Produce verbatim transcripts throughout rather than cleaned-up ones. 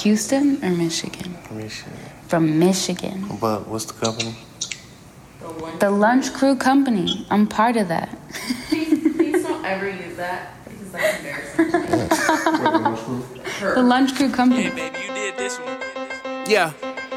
Houston or Michigan? Michigan. From Michigan. But what's the company? The Lunch Crew Company. I'm part of that. Please, please don't ever use that because that's embarrassing to me. The Lunch Crew Company. Yeah, baby, you did this one. Yeah.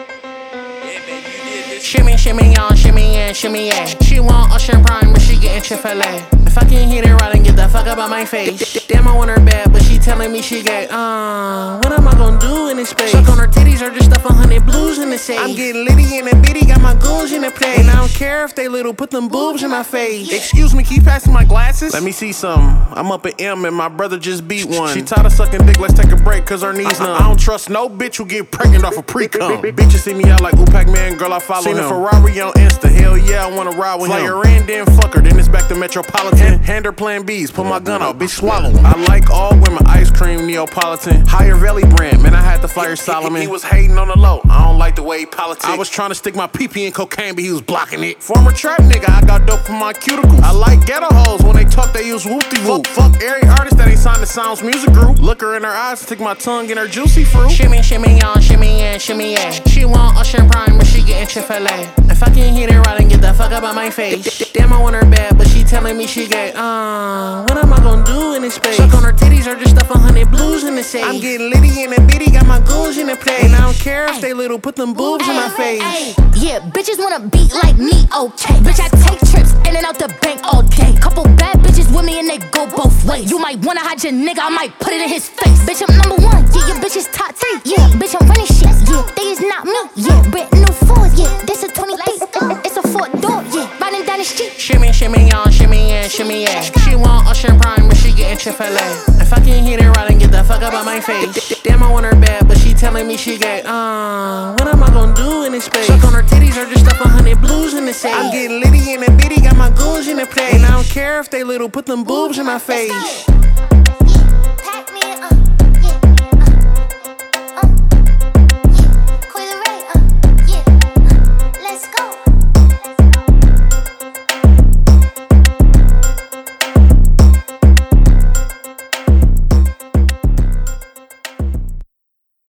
Yeah, baby, you did this Shimmy, shimmy on, shimmy yeah, shimmy yeah. She want Ocean Prime, but she getting Chick-fil-A. If I can hit it right and get the fuck up out my face. Damn, I want her bad, but she telling me she gay. Uh, what am I gonna do in this space? Suck on her titties or just stuff a hundred blues in the safe. I'm getting litty in a bitty, got my goons in the play. And I don't care if they little, put them boobs in my face. Excuse me, keep passing my glasses? Let me see something. I'm up at M and my brother just beat one. She tired of sucking dick, let's take a break, cause her knees numb. I don't trust no bitch who get pregnant off a pre-cum. Bitches see me out like Upac Man, girl, I follow him. Seen a Ferrari on Insta, hell yeah, I wanna ride with him. Fly her in, then fuck her, then it's back to Metropolitan. Hand her plan B's, put my gun out, bitch swallow. I like all women, ice cream, Neapolitan. Higher Valley brand, man, I had to fire Solomon. He was hating on the low, I don't like the way he politics. I was trying to stick my pee-pee in cocaine, but he was blocking it. Former trap nigga, I got dope from my cuticles. I like ghetto hoes, when they talk, they use whoop-de-whoop. Fuck every artist that ain't signed to Sounds Music Group. Look her in her eyes, stick my tongue in her juicy fruit. Shimmy, shimmy on, shimmy yeah, shimmy yeah. She want Ocean Prime, but she getting Chick-fil-A. If I can hit it right and get the fuck up out my face. Damn, I want her bad, but she telling me she gay. Uh, what am I gonna do in this space? Suck on her titties or just stuff a hundred blues in the safe. I'm getting litty in a bitty, got my goons in the play. And I don't care if they little, put them boobs in my face. Yeah, bitches wanna beat like me, okay. Bitch, I take trips in and out the bank all day. Couple bad bitches with me and they go both ways. You might wanna hide your nigga, I might put it in his face. Bitch, I'm number one, yeah, your bitch is top three. Yeah, bitch, I'm running shit, yeah, they is not me. Yeah, brand new fours, yeah, this a twenty-eight. It's a four door, yeah, riding down the street. Shimmy, shimmy on, shimmy yeah, shimmy yeah. She want Ocean Prime, but she getting Chick-fil-A. If I can hit it right and get the fuck up out my face. Damn, I want her bad, but she telling me she gay. Uh, what am I gonna do in this space? Suck on her titties or just stuff a hundred blues in the safe. I'm getting litty in a bitty, got my goons in the play. And I don't care if they little, put them boobs in my face.